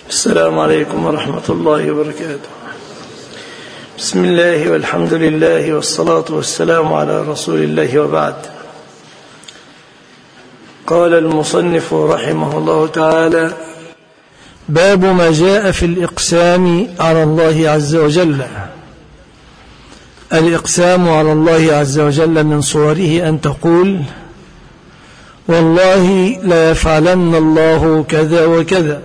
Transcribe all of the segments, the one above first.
السلام عليكم ورحمة الله وبركاته. بسم الله والحمد لله والصلاة والسلام على رسول الله وبعد. قال المصنف رحمه الله تعالى: باب ما جاء في الإقسام على الله عز وجل. الإقسام على الله عز وجل من صوره أن تقول: والله لا يفعلن الله كذا وكذا.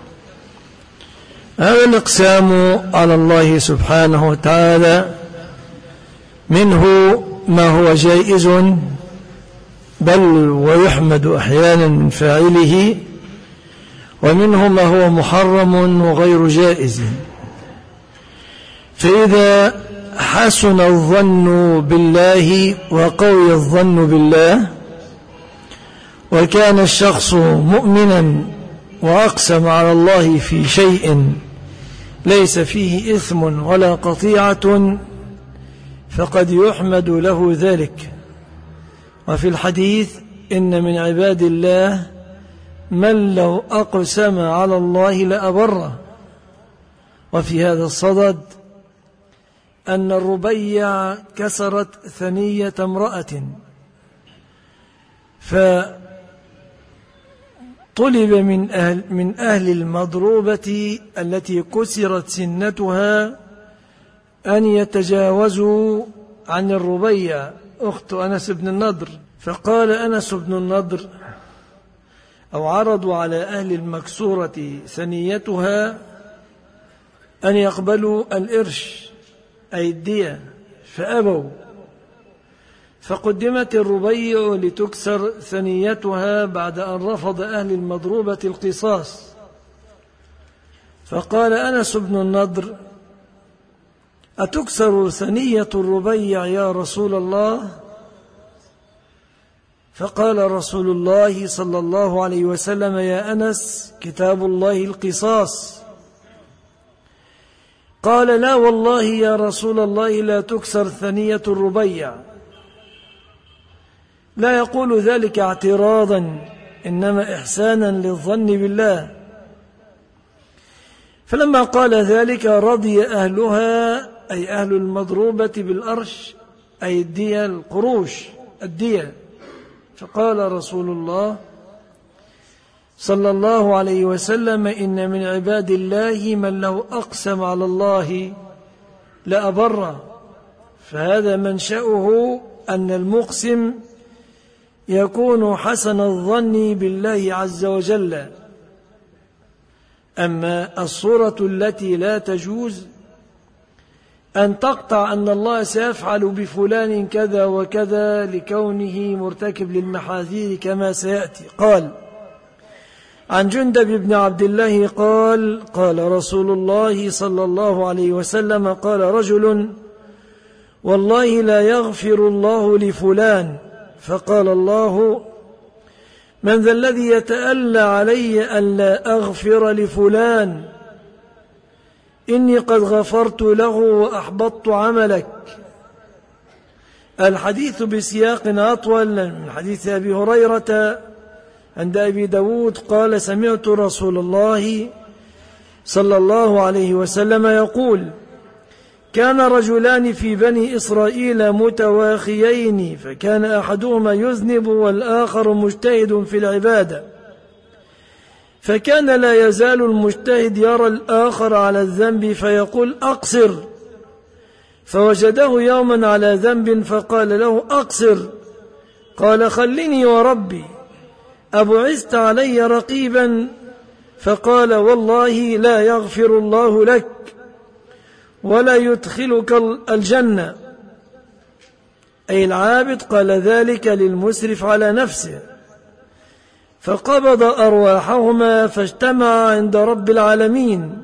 هذا الإقسام على الله سبحانه وتعالى منه ما هو جائز بل ويحمد أحيانا من فاعله، ومنه ما هو محرم وغير جائز. فإذا حسن الظن بالله وقوي الظن بالله وكان الشخص مؤمنا وأقسم على الله في شيء ليس فيه إثم ولا قطيعة فقد يحمد له ذلك. وفي الحديث: إن من عباد الله من لو أقسم على الله لأبره. وفي هذا الصدد أن الربيع كسرت ثنية امرأة، طلب من أهل المضروبة التي كسرت سنتها أن يتجاوزوا عن الربيع أخت أنس بن النضر. فقال أنس بن النضر، أو عرضوا على أهل المكسورة ثنيتها أن يقبلوا الإرش أي الدية، فأبوا، فقدمت الربيع لتكسر ثنيتها بعد أن رفض أهل المضروبة القصاص. فقال أنس بن النضر: أتكسر ثنية الربيع يا رسول الله؟ فقال رسول الله صلى الله عليه وسلم: يا أنس، كتاب الله القصاص. قال: لا والله يا رسول الله لا تكسر ثنية الربيع. لا يقول ذلك اعتراضا، إنما إحسانا للظن بالله. فلما قال ذلك رضي أهلها أي أهل المضروبة بالأرش أي الدية، القروش الدية. فقال رسول الله صلى الله عليه وسلم: إن من عباد الله من لو أقسم على الله لأبره. فهذا منشأه أن المقسم يكون حسن الظن بالله عز وجل. أما الصورة التي لا تجوز أن تقطع أن الله سيفعل بفلان كذا وكذا لكونه مرتكب للمحاذير كما سيأتي. قال عن جندب بن عبد الله قال: قال رسول الله صلى الله عليه وسلم: قال رجل: والله لا يغفر الله لفلان. فقال الله: من ذا الذي يتألى علي أن لا أغفر لفلان؟ إني قد غفرت له وأحبطت عملك. الحديث بسياق أطول من حديث أبي هريرة عند أبي داود قال: سمعت رسول الله صلى الله عليه وسلم يقول: كان رجلان في بني إسرائيل متواخيين، فكان أحدهما يذنب والآخر مجتهد في العبادة، فكان لا يزال المجتهد يرى الآخر على الذنب فيقول: أقصر. فوجده يوما على ذنب فقال له: أقصر. قال: خلني وربي، أبعثت علي رقيبا؟ فقال: والله لا يغفر الله لك ولا يدخلك الجنة. أي العابد قال ذلك للمسرف على نفسه. فقبض أرواحهما فاجتمع عند رب العالمين.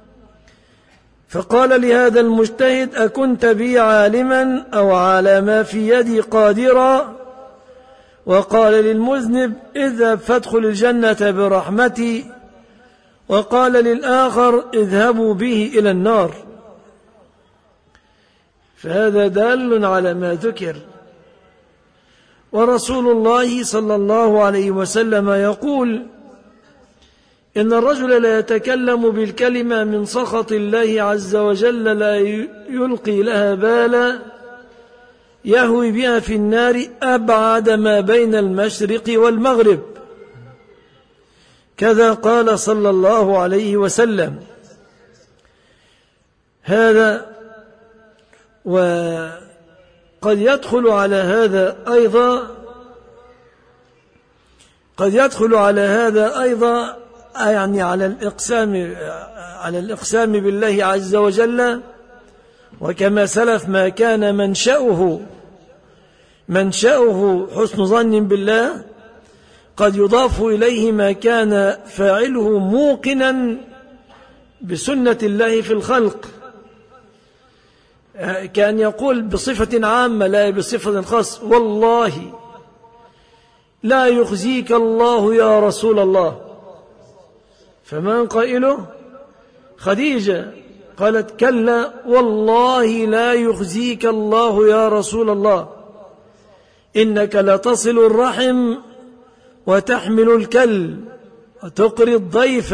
فقال لهذا المجتهد: أكنت بي عالما أو على ما في يدي قادرا؟ وقال للمذنب: اذهب فادخل الجنة برحمتي. وقال للآخر: اذهبوا به إلى النار. فهذا دال على ما ذكر. ورسول الله صلى الله عليه وسلم يقول: إن الرجل لا يتكلم بالكلمة من سخط الله عز وجل لا يلقي لها بالا يهوي بها في النار أبعد ما بين المشرق والمغرب. كذا قال صلى الله عليه وسلم. هذا وقد يدخل على هذا أيضا يعني على الإقسام بالله عز وجل، وكما سلف ما كان منشأه حسن ظن بالله، قد يضاف إليه ما كان فاعله موقنا بسنة الله في الخلق، كان يقول بصفة عامة لا بصفة خاصة: والله لا يخزيك الله يا رسول الله. فمن قائله؟ خديجة قالت: كلا والله لا يخزيك الله يا رسول الله، إنك لتصل الرحم وتحمل الكل وتقري الضيف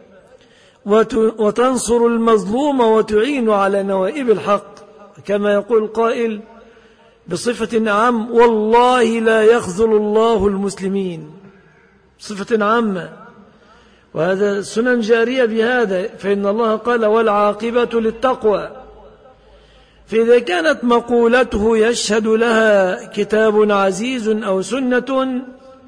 وتنصر المظلوم وتعين على نوائب الحق. كما يقول القائل بصفة عام: والله لا يخذل الله المسلمين، صفة عامة. وهذا سنن جارية بهذا، فإن الله قال: والعاقبة للتقوى. فإذا كانت مقولته يشهد لها كتاب عزيز أو سنة،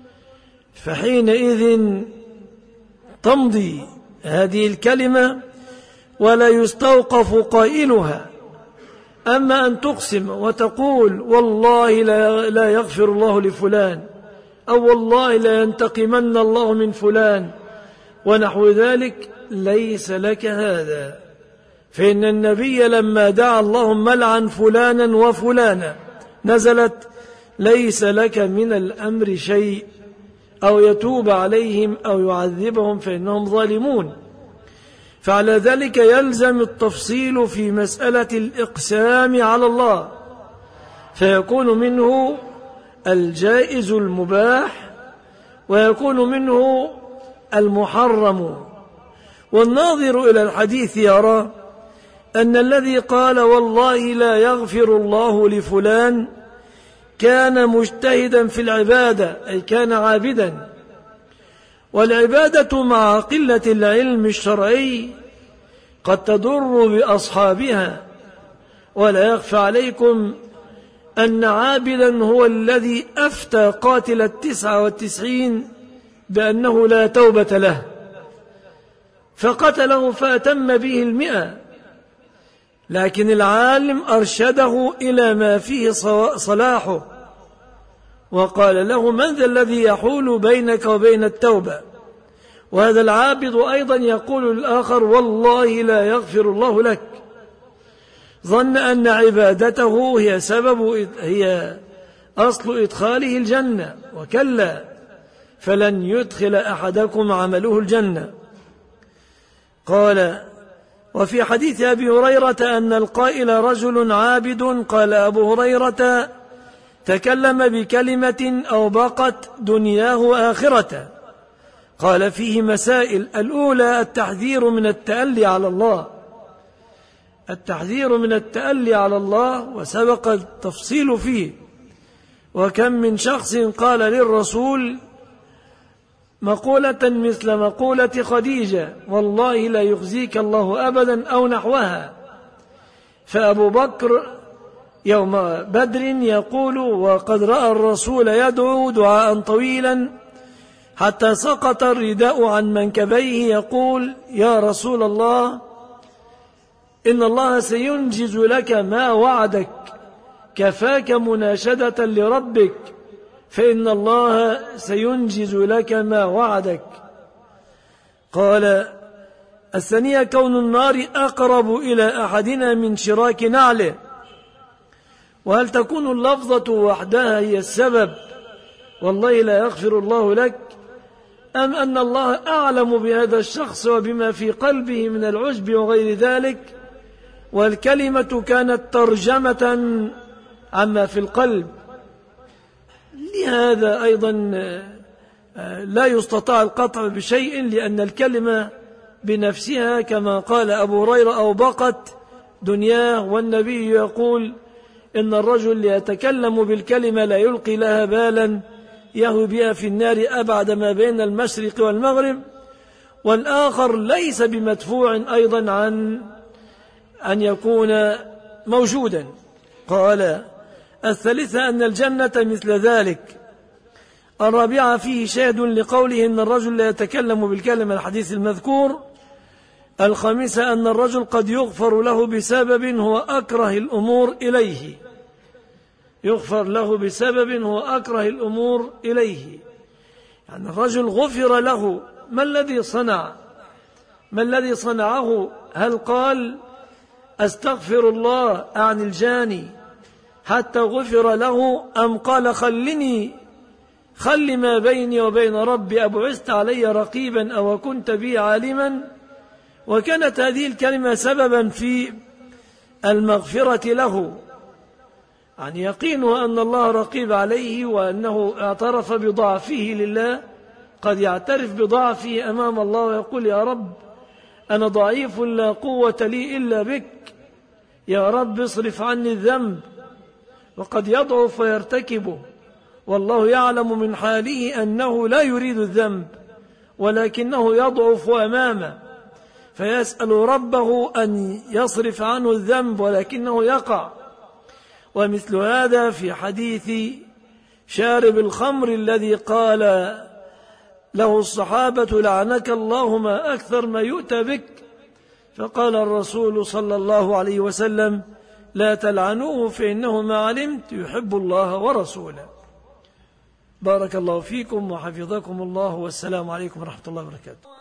فحينئذ تمضي هذه الكلمة ولا يستوقف قائلها. أما أن تقسم وتقول: والله لا يغفر الله لفلان، أو والله لا ينتقمن الله من فلان ونحو ذلك، ليس لك هذا. فإن النبي لما دعا اللهم لعن فلانا وفلانا نزلت: ليس لك من الأمر شيء، أو يتوب عليهم أو يعذبهم فإنهم ظالمون. فعلى ذلك يلزم التفصيل في مسألة الإقسام على الله، فيكون منه الجائز المباح ويكون منه المحرم. والناظر إلى الحديث يرى أن الذي قال: والله لا يغفر الله لفلان، كان مجتهدا في العبادة، أي كان عابدا. والعبادة مع قلة العلم الشرعي قد تضر بأصحابها. ولا يخفى عليكم أن عابدا هو الذي أفتى قاتل 99 بأنه لا توبة له، فقتله فأتم به 100، لكن العالم أرشده إلى ما فيه صلاحه، وقال له: من ذا الذي يحول بينك وبين التوبة؟ وهذا العابد أيضا يقول للآخر: والله لا يغفر الله لك، ظن أن عبادته هي أصل إدخاله الجنة، وكلا، فلن يدخل أحدكم عمله الجنة. قال: وفي حديث أبي هريرة أن القائل رجل عابد، قال أبو هريرة: تكلم بكلمة أوبقت دنياه وآخرته. قال: فيه مسائل. الأولى التحذير من التألي على الله، وسبق التفصيل فيه. وكم من شخص قال للرسول مقولة مثل مقولة خديجة: والله لا يخزيك الله أبدا، أو نحوها. فأبو بكر يوم بدر يقول: وقد رأى الرسول يدعو دعاء طويلا حتى سقط الرداء عن منكبيه، يقول: يا رسول الله، إن الله سينجز لك ما وعدك، كفاك مناشدة لربك، فإن الله سينجز لك ما وعدك. قال: الثانية كون النار أقرب إلى أحدنا من شراك نعله. وهل تكون اللفظة وحدها هي السبب: والله لا يغفر الله لك، أم أن الله أعلم بهذا الشخص وبما في قلبه من العجب وغير ذلك، والكلمة كانت ترجمة عما في القلب؟ لهذا أيضا لا يستطاع القطع بشيء، لأن الكلمة بنفسها كما قال أبو هريرة أوبقت دنياه، والنبي يقول إن الرجل يتكلم بالكلمة لا يلقي لها بالا يهوي بها في النار أبعد ما بين المشرق والمغرب. والآخر ليس بمدفوع أيضا عن أن يكون موجودا. قال الثالثة أن الجنة مثل ذلك. الرابعة فيه شاهد لقوله إن الرجل لا يتكلم بالكلمة الحديث المذكور. الخامسة أن الرجل قد يغفر له بسبب هو أكره الأمور إليه، يغفر له بسبب هو أكره الأمور إليه، يعني الرجل غفر له. ما الذي صنع؟ ما الذي صنعه؟ هل قال أستغفر الله عن الجاني حتى غفر له، أم قال خل ما بيني وبين ربي أبعثت علي رقيبا أو كنت بي عالما؟ وكانت هذه الكلمة سببا في المغفرة له، يعني يقينه أن الله رقيب عليه وأنه اعترف بضعفه لله. قد يعترف بضعفه أمام الله ويقول يا رب أنا ضعيف لا قوة لي إلا بك، يا رب اصرف عني الذنب. وقد يضعف ويرتكبه والله يعلم من حاله أنه لا يريد الذنب، ولكنه يضعف أمامه فيسأل ربه أن يصرف عنه الذنب ولكنه يقع. ومثل هذا في حديث شارب الخمر الذي قال له الصحابة لعنك الله ما أكثر ما يؤتى بك، فقال الرسول صلى الله عليه وسلم لا تلعنوه فإنه ما علمت يحب الله ورسوله. بارك الله فيكم وحفظكم الله، والسلام عليكم ورحمة الله وبركاته.